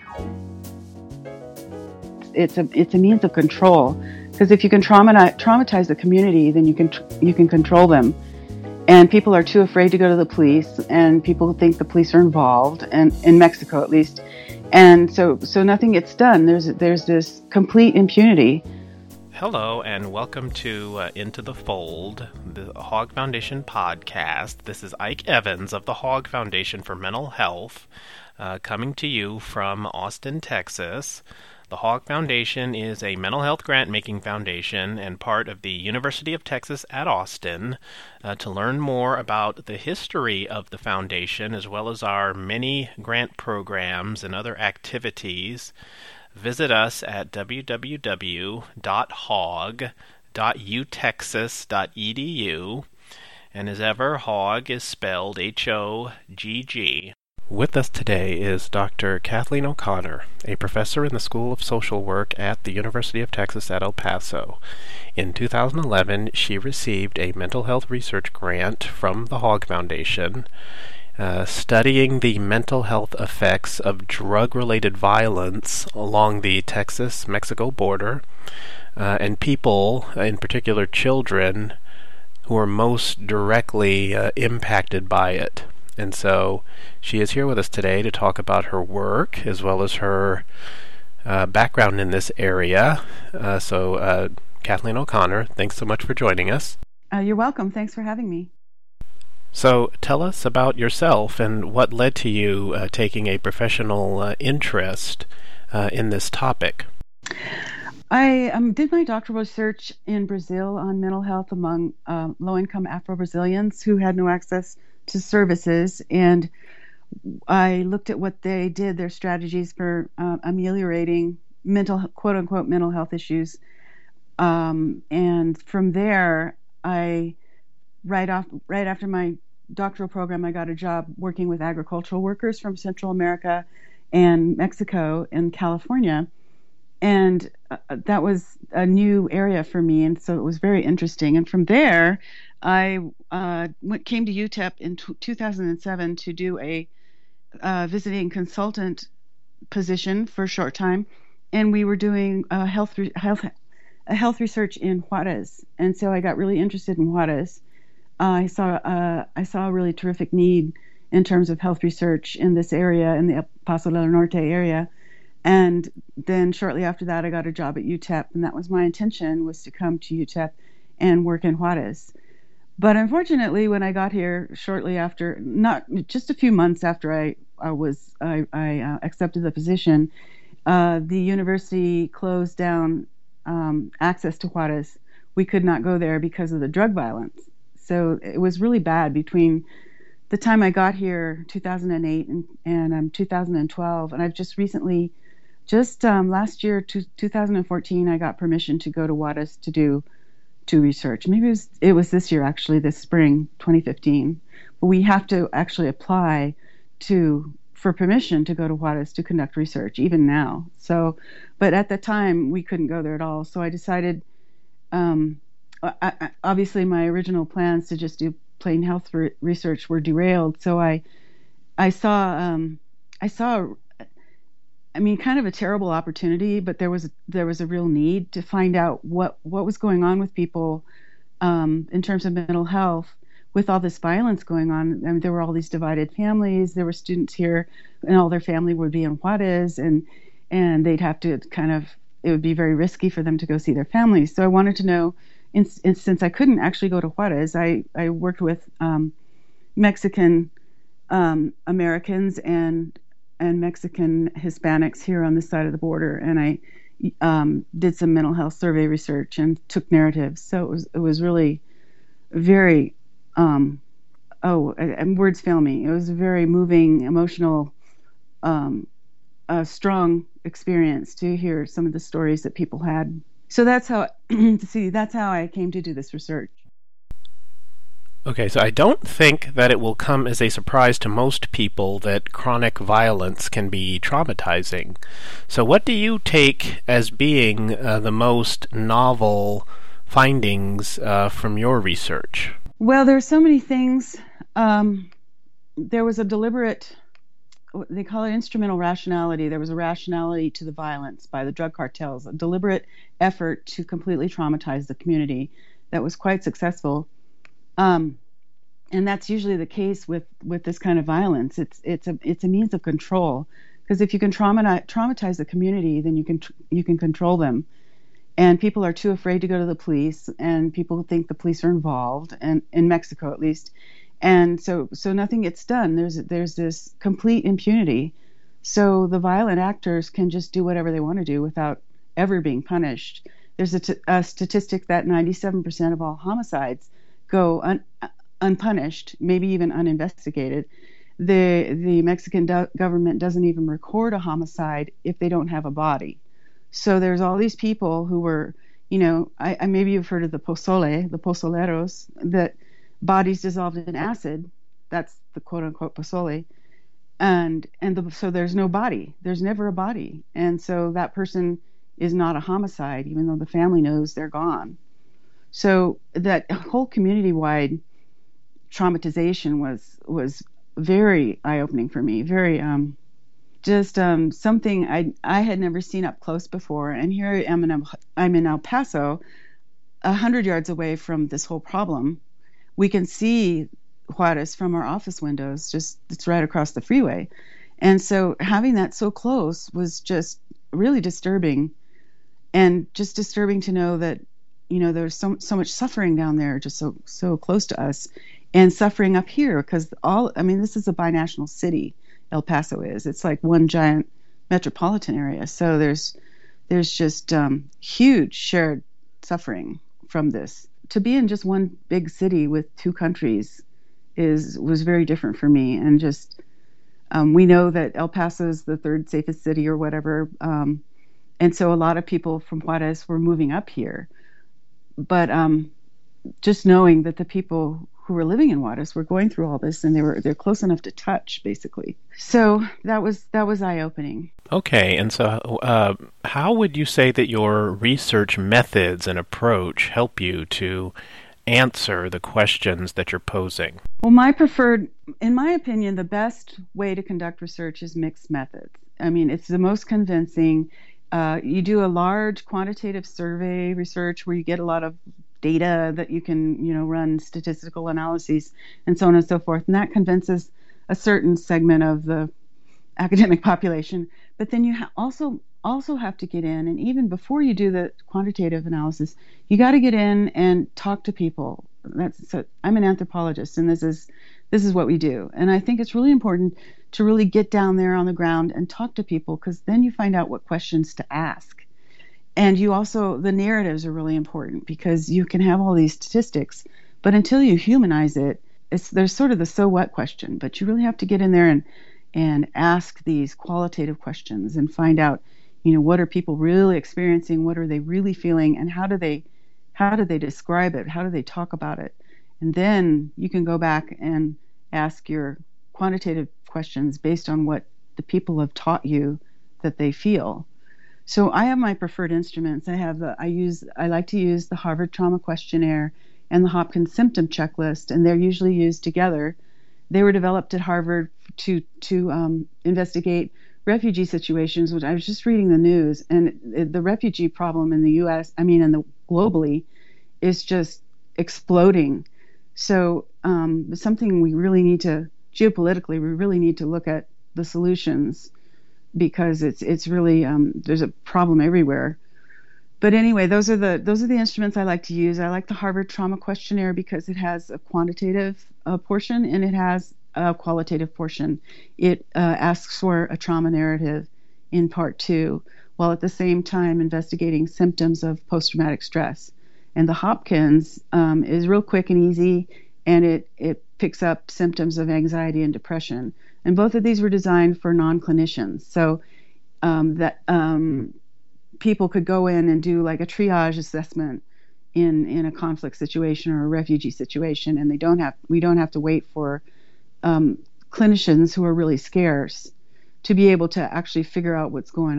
It's a means of control, because if you can traumatize the community, then you can control them. And people are too afraid to go to the police, and people think the police are involved, and in Mexico at least. And so nothing gets done. There's this complete impunity. Hello, and welcome to Into the Fold, the Hogg Foundation podcast. This is Ike Evans of the Hogg Foundation for Mental Health, coming to you from Austin, Texas. The Hogg Foundation is a mental health grant-making foundation and part of the University of Texas at Austin. To learn more about the history of the foundation, as well as our many grant programs and other activities, visit us at www.hogg.utexas.edu. And as ever, Hogg is spelled H-O-G-G. With us today is Dr. Kathleen O'Connor, a professor in the School of Social Work at the University of Texas at El Paso. In 2011, she received a mental health research grant from the Hogg Foundation, studying the mental health effects of drug-related violence along the Texas-Mexico border, and people, in particular children, who are most directly impacted by it. And so she is here with us today to talk about her work as well as her background in this area. So Kathleen O'Connor, thanks so much for joining us. You're welcome. Thanks for having me. So tell us about yourself and what led to you taking a professional interest in this topic. I did my doctoral research in Brazil on mental health among low-income Afro-Brazilians who had no access to services, and I looked at what they did, their strategies for ameliorating quote-unquote mental health issues, and from there, right after my doctoral program, I got a job working with agricultural workers from Central America and Mexico and California, and that was a new area for me, and so it was very interesting. And from there, I came to UTEP in 2007 to do a visiting consultant position for a short time, and we were doing health research in Juarez, and so I got really interested in Juarez. I saw a really terrific need in terms of health research in this area, in the El Paso del Norte area. And then shortly after that, I got a job at UTEP, and that was my intention, was to come to UTEP and work in Juarez. But unfortunately, when I got here shortly after, not just a few months after I accepted the position, the university closed down access to Juarez. We could not go there because of the drug violence. So it was really bad between the time I got here, 2008, and 2012. And I've just recently, last year, 2014, I got permission to go to Juarez to do research. Maybe it was this year, actually, this spring, 2015. But we have to actually apply for permission to go to Juarez to conduct research, even now. So, but at the time, we couldn't go there at all. So I decided, obviously, my original plans to just do plain health research were derailed. So I saw kind of a terrible opportunity, but there was a real need to find out what was going on with people in terms of mental health with all this violence going on. I mean, there were all these divided families. There were students here, and all their family would be in Juarez, and they'd have to it would be very risky for them to go see their families. So I wanted to know, since I couldn't actually go to Juarez, I worked with Mexican Americans and Mexican Hispanics here on this side of the border, and I did some mental health survey research and took narratives. So it was really very and words fail me. It was a very moving, emotional, strong experience to hear some of the stories that people had. So that's how I came to do this research. Okay, so I don't think that it will come as a surprise to most people that chronic violence can be traumatizing. So what do you take as being the most novel findings from your research? Well, there are so many things. There was a deliberate they call it instrumental rationality. There was a rationality to the violence by the drug cartels, a deliberate effort to completely traumatize the community that was quite successful. Um, and that's usually the case with this kind of violence. It's a means of control, because if you can traumatize the community, then you can control them. And people are too afraid to go to the police, and people think the police are involved, and in Mexico at least. And so nothing gets done. There's this complete impunity. So the violent actors can just do whatever they want to do without ever being punished. There's a statistic that 97% of all homicides go unpunished, maybe even uninvestigated. The Mexican government doesn't even record a homicide if they don't have a body. So there's all these people who were, I maybe you've heard of the pozoleros, that bodies dissolved in acid. That's the quote unquote pozole. So there's no body. There's never a body. And so that person is not a homicide, even though the family knows they're gone. So that whole community-wide traumatization was very eye-opening for me. Very just something I had never seen up close before. And here I'm in El Paso, 100 yards away from this whole problem. We can see Juarez from our office windows. It's right across the freeway. And so having that so close was just really disturbing, and just disturbing to know that there's so much suffering down there, just so close to us, and suffering up here, because this is a binational city. El Paso is. It's like one giant metropolitan area. So there's just huge shared suffering from this. To be in just one big city with two countries was very different for me. And just we know that El Paso is the third safest city or whatever, and so a lot of people from Juarez were moving up here. But just knowing that the people who were living in Juarez were going through all this, and they're close enough to touch, basically. So that was eye-opening. Okay, and so how would you say that your research methods and approach help you to answer the questions that you're posing? Well, in my opinion, the best way to conduct research is mixed methods. I mean, it's the most convincing. You do a large quantitative survey research where you get a lot of data that you can, run statistical analyses and so on and so forth. And that convinces a certain segment of the academic population. But then you also have to get in, and even before you do the quantitative analysis, you got to get in and talk to people. I'm an anthropologist, and this is what we do. And I think it's really important to really get down there on the ground and talk to people, because then you find out what questions to ask. And the narratives are really important, because you can have all these statistics, but until you humanize it, there's sort of the so what question. But you really have to get in there and ask these qualitative questions and find out, what are people really experiencing? What are they really feeling? And how do they describe it? How do they talk about it? And then you can go back and ask your quantitative questions based on what the people have taught you that they feel. So I have my preferred instruments. I like to use the Harvard Trauma Questionnaire and the Hopkins Symptom Checklist, and they're usually used together. They were developed at Harvard to investigate refugee situations, which I was just reading the news, and the refugee problem in the U.S., and globally, is just exploding. So something we really need to, geopolitically, we really need to look at the solutions, because it's really there's a problem everywhere. But anyway, those are the instruments I like to use. I like the Harvard Trauma Questionnaire because it has a quantitative portion, and it has a qualitative portion. It asks for a trauma narrative in part 2, while at the same time investigating symptoms of post-traumatic stress. And the Hopkins is real quick and easy, and it picks up symptoms of anxiety and depression. And both of these were designed for non-clinicians, so that people could go in and do like a triage assessment in a conflict situation or a refugee situation, and we don't have to wait for clinicians who are really scarce to be able to actually figure out what's going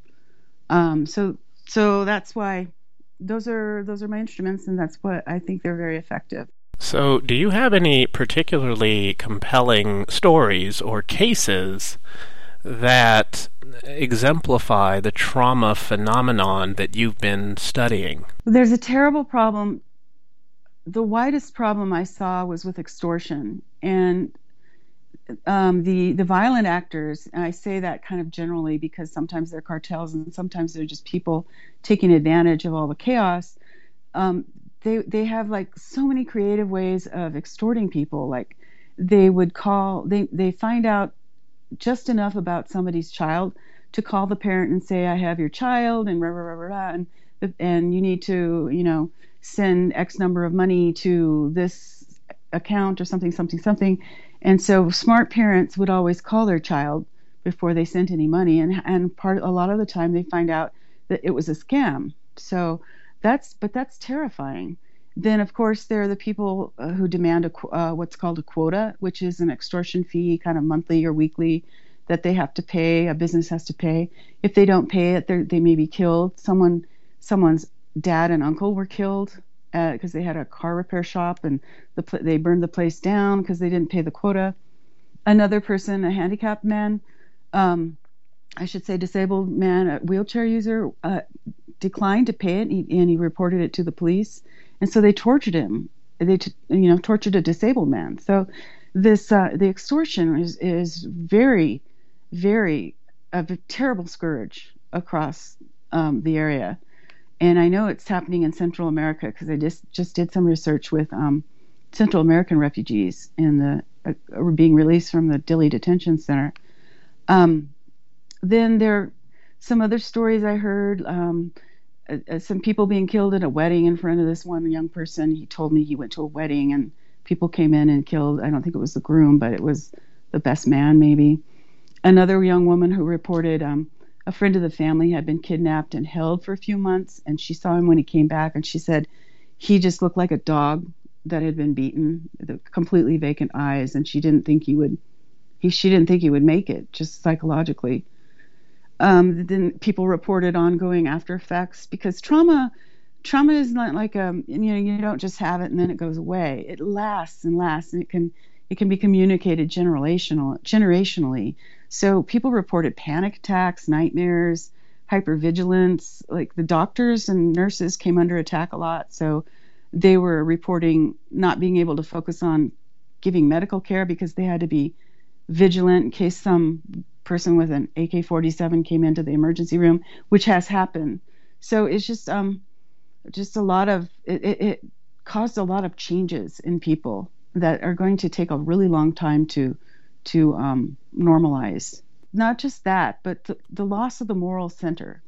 on. So that's why those are my instruments, and that's what I think they're very effective. So, do you have any particularly compelling stories or cases that exemplify the trauma phenomenon that you've been studying? There's a terrible problem. The widest problem I saw was with extortion, and the violent actors. And I say that kind of generally because sometimes they're cartels and sometimes they're just people taking advantage of all the chaos. Um, they have like so many creative ways of extorting people. Like they would call, they find out just enough about somebody's child to call the parent and say, I have your child, and rah, rah, rah, rah, rah, and you need to, send X number of money to this account or something, something, something. And so smart parents would always call their child before they sent any money, and a lot of the time they find out that it was a scam. So that's terrifying. Then of course there are the people who demand what's called a quota, which is an extortion fee, kind of monthly or weekly, that they have to pay. A business has to pay. If they don't pay it, they may be killed. Someone's dad and uncle were killed because they had a car repair shop, and they burned the place down because they didn't pay the quota. Another person, a handicapped man, I should say disabled man, a wheelchair user, declined to pay it, and he reported it to the police, and so they tortured him. They tortured a disabled man. So this the extortion is very, very a terrible scourge across the area. And I know it's happening in Central America because I just did some research with Central American refugees were being released from the Dili Detention Center. Then there are some other stories I heard. Some people being killed at a wedding in front of this one young person. He told me he went to a wedding and people came in and killed. I don't think it was the groom, but it was the best man maybe. Another young woman who reported a friend of the family had been kidnapped and held for a few months, and she saw him when he came back, and she said he just looked like a dog that had been beaten, the completely vacant eyes, and she didn't think he would make it, just psychologically. Then people reported ongoing after effects because trauma is not like you don't just have it and then it goes away. It lasts and lasts, and it can be communicated generationally. So people reported panic attacks, nightmares, hypervigilance. Like the doctors and nurses came under attack a lot, so they were reporting not being able to focus on giving medical care because they had to be vigilant in case some person with an AK-47 came into the emergency room, which has happened. So it's just a lot of it caused a lot of changes in people that are going to take a really long time to normalize. Not just that, but the loss of the moral center.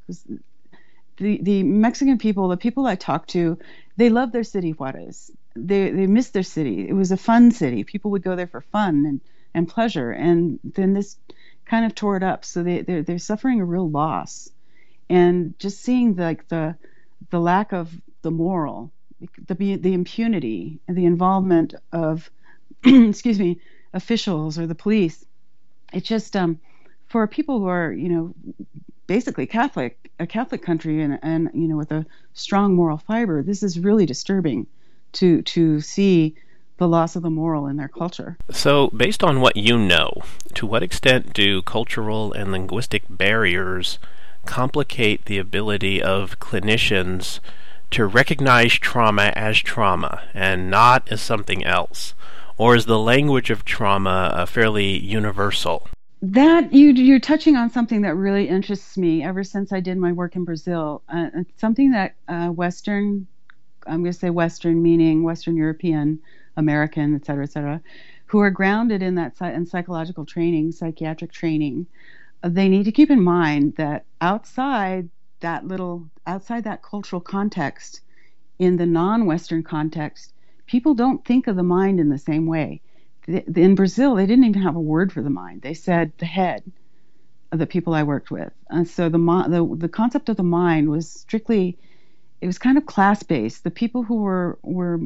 The Mexican people, the people I talked to, they love their city, Juarez. They miss their city. It was a fun city. People would go there for fun and pleasure, and then this kind of tore it up. So they're suffering a real loss, and just seeing the lack of the moral, the impunity, and the involvement of excuse me, officials or the police. It's just for people who are basically Catholic, a Catholic country, and with a strong moral fiber, this is really disturbing to see the loss of the moral in their culture. So, based on what you know, to what extent do cultural and linguistic barriers complicate the ability of clinicians to recognize trauma as trauma and not as something else? Or is the language of trauma fairly universal? That you're touching on something that really interests me ever since I did my work in Brazil. It's something that Western, I'm going to say Western, meaning Western European, American, et cetera, who are grounded in that in psychological training, psychiatric training, they need to keep in mind that outside that cultural context, in the non-Western context, people don't think of the mind in the same way. In Brazil, they didn't even have a word for the mind. They said the head of the people I worked with. And so the concept of the mind was strictly, it was kind of class-based. The people who were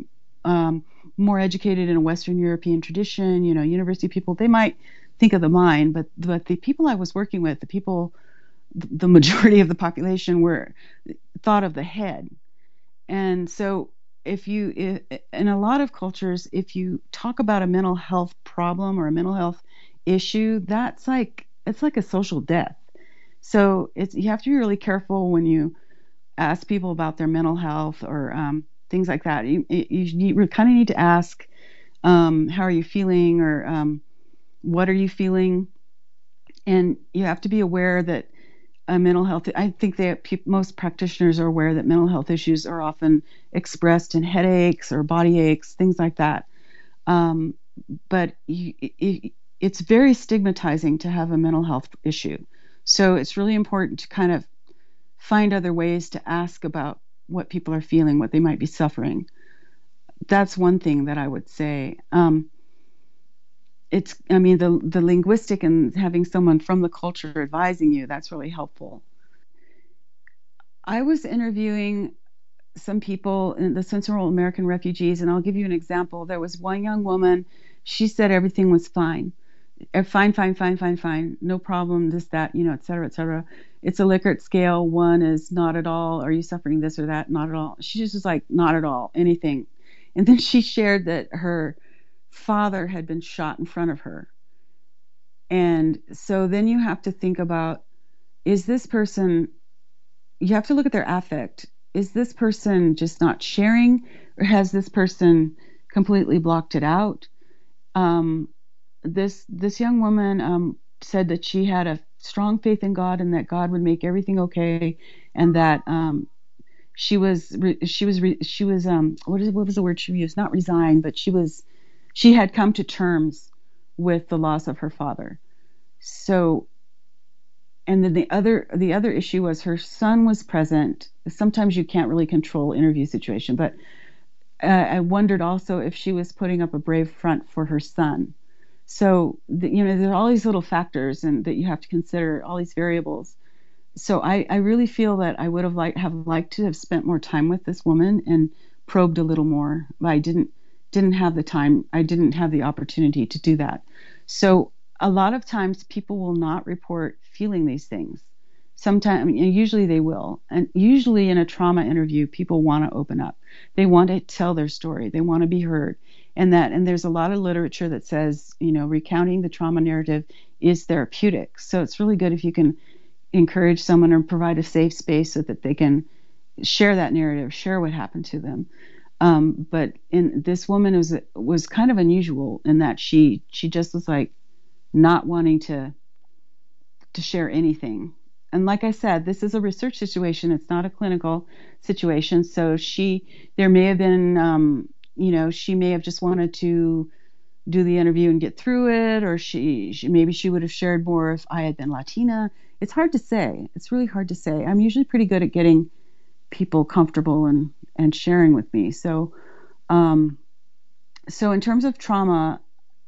more educated in a Western European tradition, university people, they might think of the mind, but the people I was working with, the majority of the population thought of the head. And so in a lot of cultures, if you talk about a mental health problem or a mental health issue, it's like a social death. So you have to be really careful when you ask people about their mental health or things like that. You kind of need to ask, how are you feeling, or what are you feeling? And you have to be aware that mental health, I think that most practitioners are aware that mental health issues are often expressed in headaches or body aches, things like that. But it's very stigmatizing to have a mental health issue. So it's really important to kind of find other ways to ask about what people are feeling, what they might be suffering. That's one thing that I would say. The linguistic and having someone from the culture advising you, that's really helpful. I was interviewing some people in the Central American refugees, and I'll give you an example. There was one young woman, she said everything was fine. Fine, no problem, this, that, et cetera, et cetera. It's a Likert scale. 1 is not at all. Are you suffering this or that? Not at all. She just was like, not at all, anything. And then she shared that her father had been shot in front of her. And so then you have to think about, is this person, you have to look at their affect. Is this person just not sharing, or has this person completely blocked it out? This young woman said that she had a strong faith in God and that God would make everything okay, and that she was what was the word she used? Not resigned, but she had come to terms with the loss of her father. So, and then the other issue was her son was present. Sometimes you can't really control interview situation, but I wondered also if she was putting up a brave front for her son. So, there are all these little factors and that you have to consider, all these variables. So I really feel that I would have liked to have spent more time with this woman and probed a little more, but I didn't have the time. I didn't have the opportunity to do that. So a lot of times people will not report feeling these things. Sometimes, usually they will. And usually in a trauma interview, people want to open up. They want to tell their story. They want to be heard. And there's a lot of literature that says, recounting the trauma narrative is therapeutic. So it's really good if you can encourage someone or provide a safe space so that they can share that narrative, share what happened to them. But in this woman was kind of unusual in that she just was like not wanting to share anything. And like I said, this is a research situation. It's not a clinical situation. So there may have been, she may have just wanted to do the interview and get through it, or maybe she would have shared more if I had been Latina. It's hard to say. It's really hard to say. I'm usually pretty good at getting people comfortable and sharing with me. So in terms of trauma,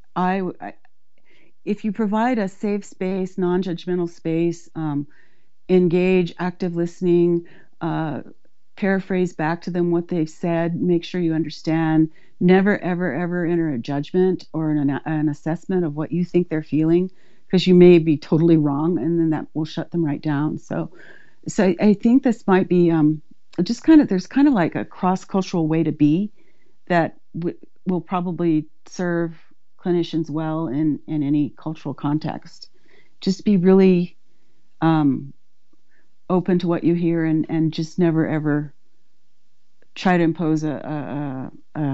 if you provide a safe space, non-judgmental space, engage, active listening, paraphrase back to them what they've said, make sure you understand, never, ever, ever enter a judgment or an assessment of what you think they're feeling, because you may be totally wrong, and then that will shut them right down. So I think this might be there's kind of like a cross-cultural way to be that will probably serve clinicians well in any cultural context. Just be really open to what you hear, and just never ever try to impose a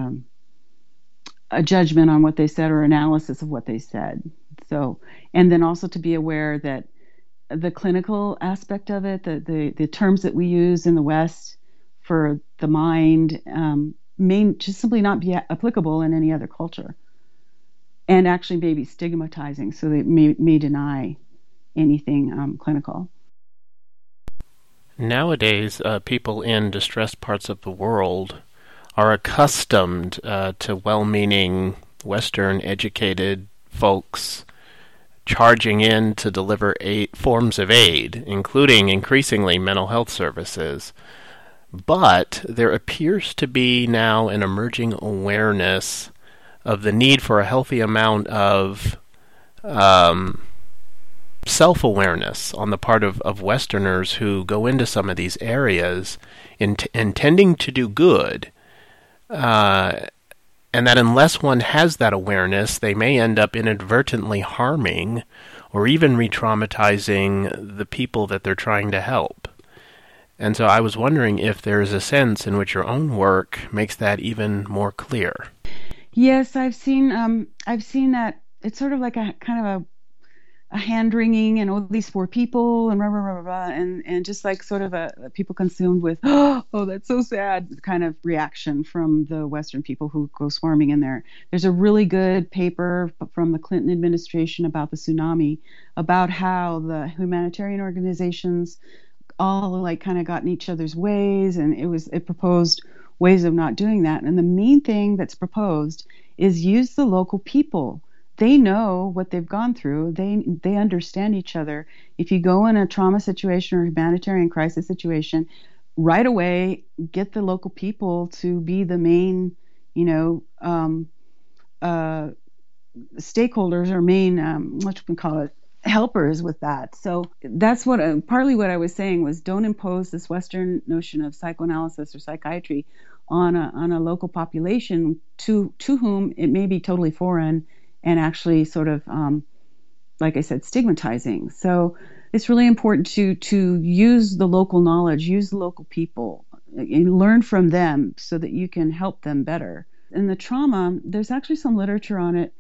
judgment on what they said or analysis of what they said. So, and then also to be aware that the clinical aspect of it, the terms that we use in the West for the mind, may just simply not be applicable in any other culture, and actually may be stigmatizing, so they may deny anything clinical. Nowadays, people in distressed parts of the world are accustomed to well-meaning, Western-educated folks charging in to deliver forms of aid, including increasingly mental health services. But there appears to be now an emerging awareness of the need for a healthy amount of self-awareness on the part of Westerners who go into some of these areas intending to do good, and that unless one has that awareness, they may end up inadvertently harming or even re-traumatizing the people that they're trying to help. And so I was wondering if there is a sense in which your own work makes that even more clear. Yes, I've seen that. It's sort of like a kind of a hand wringing and all these poor people and blah, blah, blah, blah, blah, and just like sort of a people consumed with, oh, that's so sad kind of reaction from the Western people who go swarming in there. There's a really good paper from the Clinton administration about the tsunami, about how the humanitarian organizations all like kind of got in each other's ways, and it proposed ways of not doing that. And the main thing that's proposed is use the local people. They know what they've gone through. They understand each other. If you go in a trauma situation or humanitarian crisis situation, right away get the local people to be the main, stakeholders or main what you can call it, helpers with that. So that's partly what I was saying was, don't impose this Western notion of psychoanalysis or psychiatry on a local population to whom it may be totally foreign and actually sort of, like I said, stigmatizing. So it's really important to use the local knowledge, use the local people, and learn from them so that you can help them better. In the trauma, there's actually some literature on it.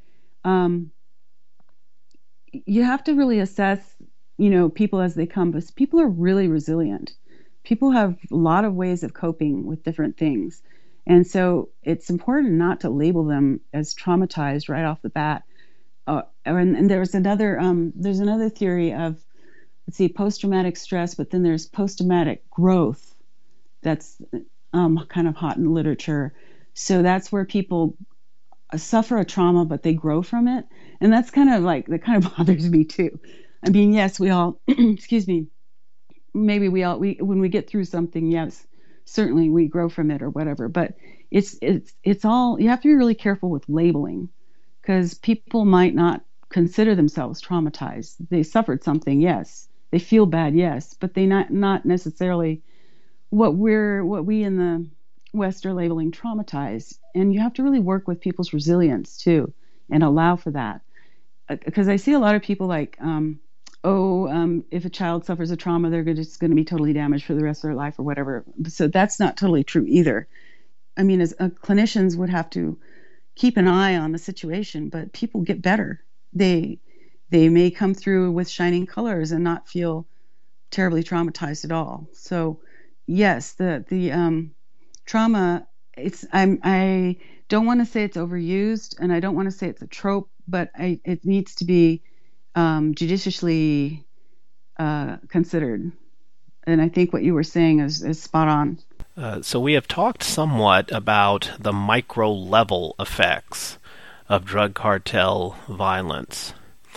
You have to really assess, people as they come, because people are really resilient. People have a lot of ways of coping with different things. And so it's important not to label them as traumatized right off the bat. And there's another theory of, post-traumatic stress, but then there's post-traumatic growth. That's kind of hot in literature. So that's where people suffer a trauma, but they grow from it. And that's kind of bothers me too. I mean, yes, we all, excuse me, maybe when we get through something, yes, certainly we grow from it or whatever, but it's all, you have to be really careful with labeling, because people might not consider themselves traumatized. They suffered something, yes. They feel bad, yes, but they not necessarily what we in the West are labeling traumatized. And you have to really work with people's resilience too, and allow for that. Because I see a lot of people like, if a child suffers a trauma, they're just going to be totally damaged for the rest of their life or whatever. So that's not totally true either. I mean, as clinicians would have to keep an eye on the situation, but people get better. They may come through with shining colors and not feel terribly traumatized at all. So yes, the trauma, I don't want to say it's overused, and I don't want to say it's a trope, but it needs to be judiciously considered. And I think what you were saying is spot on. So we have talked somewhat about the micro-level effects of drug cartel violence.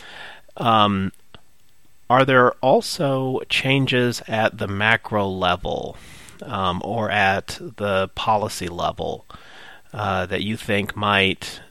Are there also changes at the macro level or at the policy level that you think might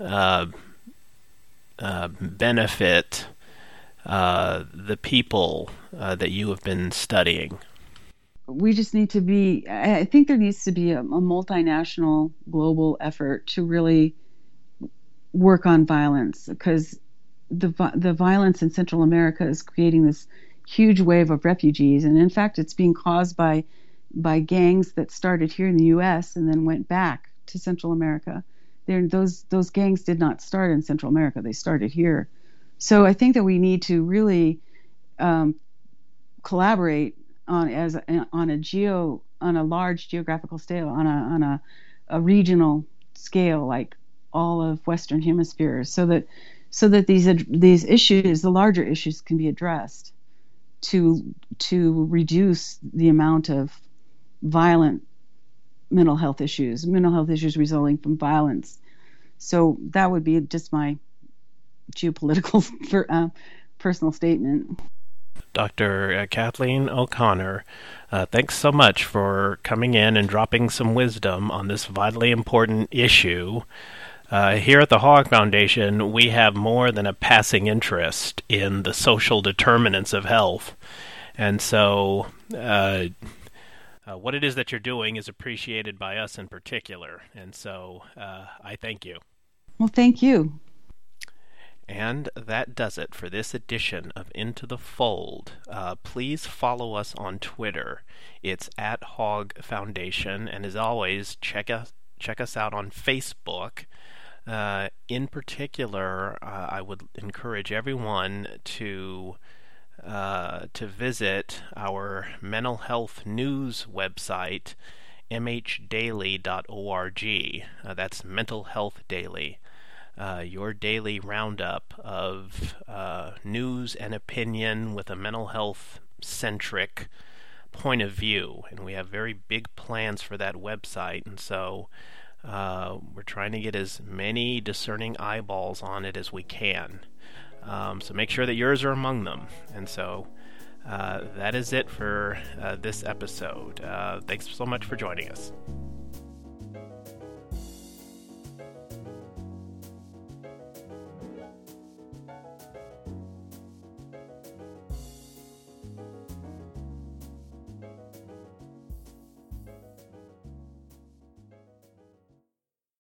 benefit the people that you have been studying? We just need to be, I think there needs to be a multinational global effort to really work on violence, because the violence in Central America is creating this huge wave of refugees. And in fact, it's being caused by gangs that started here in the U.S. and then went back to Central America. Those gangs did not start in Central America. They started here. So I think that we need to really collaborate on a large geographical scale, on a regional scale, like all of Western Hemisphere, so that these issues, the larger issues, can be addressed to reduce the amount of violent mental health issues resulting from violence. So that would be just my geopolitical personal statement. Dr. Kathleen O'Connor, thanks so much for coming in and dropping some wisdom on this vitally important issue. Here at the Hogg Foundation, we have more than a passing interest in the social determinants of health. And so what it is that you're doing is appreciated by us in particular. And so I thank you. Well, thank you. And that does it for this edition of Into the Fold. Please follow us on Twitter. It's @Hog Foundation. And as always, check us out on Facebook. In particular, I would encourage everyone to visit our mental health news website, mhdaily.org. That's Mental Health Daily. Your daily roundup of news and opinion with a mental health-centric point of view. And we have very big plans for that website, and so we're trying to get as many discerning eyeballs on it as we can. So make sure that yours are among them. And so that is it for this episode. Thanks so much for joining us.